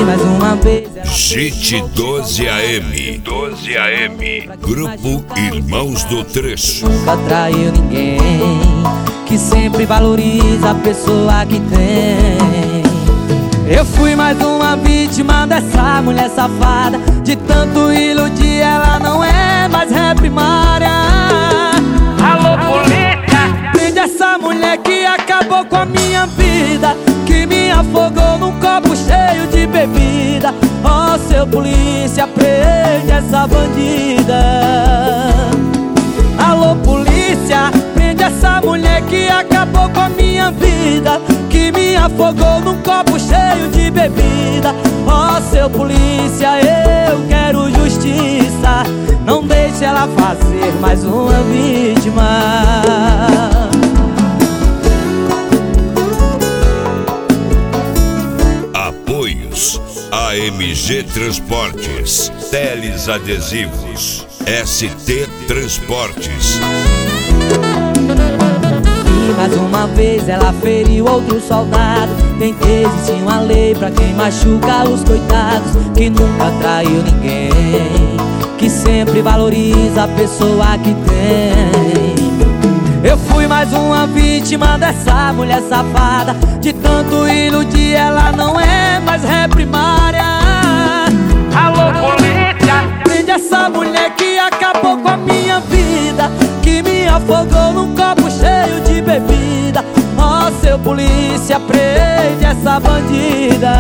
mais uma vez. JIT 12 AM, Grupo Irmãos do Trecho. Nunca traiu ninguém, que sempre valoriza a pessoa que tem. Eu fui mais uma vítima dessa mulher safada. De tanto iludir, ela não é mais ré primária. Alô, polícia! Prende essa mulher que acabou com a minha vida, que me afogou num copo cheio de bebida. Ó, seu polícia, prende essa bandida. Alô, polícia, prende essa mulher que acabou com a minha vida, que me afogou num copo cheio de bebida. Ó, seu polícia, eu quero justiça. Não deixe ela fazer mais uma vítima. Apoios: AMG Transportes, Teles Adesivos, ST Transportes. E mais uma vez ela feriu outro soldado. Tem que existir uma lei pra quem machuca os coitados, que nunca traiu ninguém, que sempre valoriza a pessoa que tem. Eu fui mais uma vítima dessa mulher safada. De tanto iludir, ela não é mais ré primária. Alô, polícia! Prende essa mulher que acabou com a minha vida, que me afogou num copo cheio de bebida. Ó, seu polícia, prende essa bandida.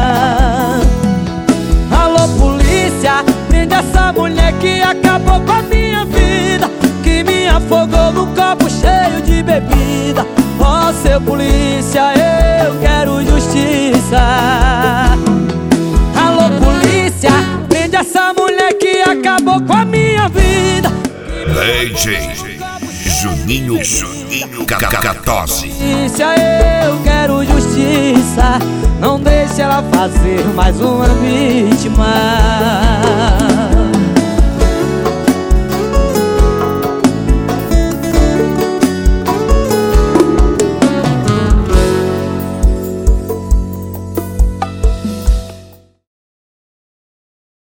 Alô, polícia, prende essa mulher que acabou com a minha vida, que me afogou num copo cheio de bebida. Ó, seu polícia, eu quero justiça. Alô, polícia, prende essa mulher que acabou com a minha vida. DJ Juninho Cacatose. Polícia, eu quero justiça. Não deixe ela fazer mais uma vítima.